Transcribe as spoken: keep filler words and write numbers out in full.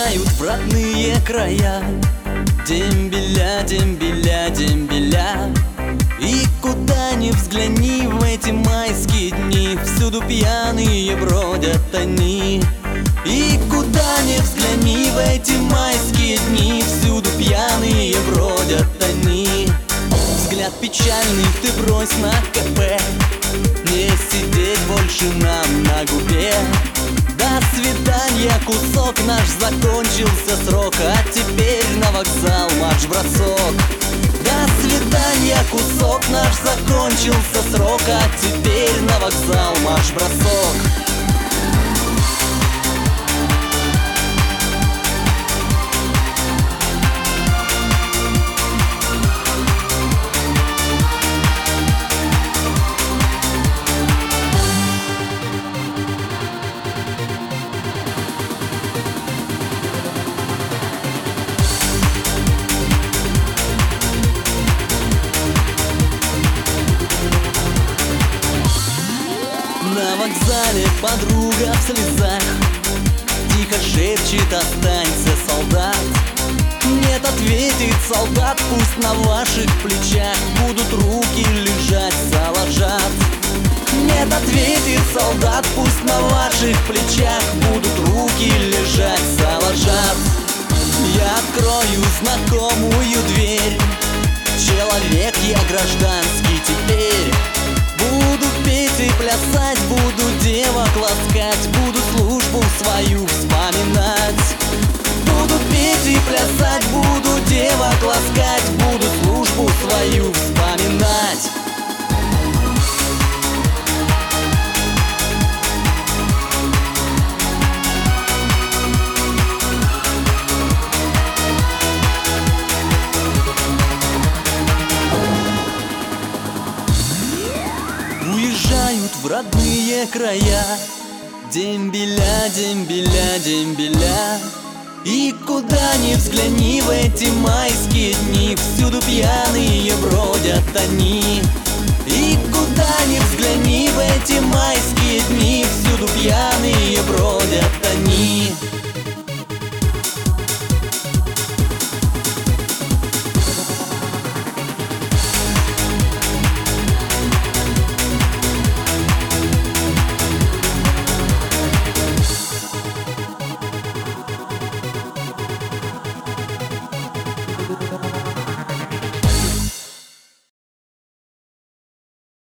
Уезжают в родные края дембеля, дембеля, дембеля. И куда ни взгляни в эти майские дни, всюду пьяные бродят они. И куда ни взгляни в эти майские дни, всюду пьяные бродят они. Взгляд печальный ты брось на КП, не сидеть больше нам на губе. До свидания, кусок наш, закончился срок, а теперь на вокзал марш-бросок. До свидания, кусок наш, закончился срок, а теперь на вокзал марш-бросок. На вокзале подруга в слезах тихо шепчет: останься, солдат. Нет, ответит солдат, пусть на ваших плечах будут руки лежать, заложат. Нет, ответит солдат, пусть на ваших плечах будут руки лежать, заложат. Я открою знакомую дверь, человек я гражданский теперь. Буду петь и плясать, буду девок ласкать, буду службу свою вспоминать. Буду петь и плясать, буду девок ласкать, буду службу свою вспоминать. Уезжают в родные края дембеля, дембеля, дембеля. И куда ни взгляни в эти майские дни, всюду пьяные бродят они. И куда ни взгляни в эти майские дни,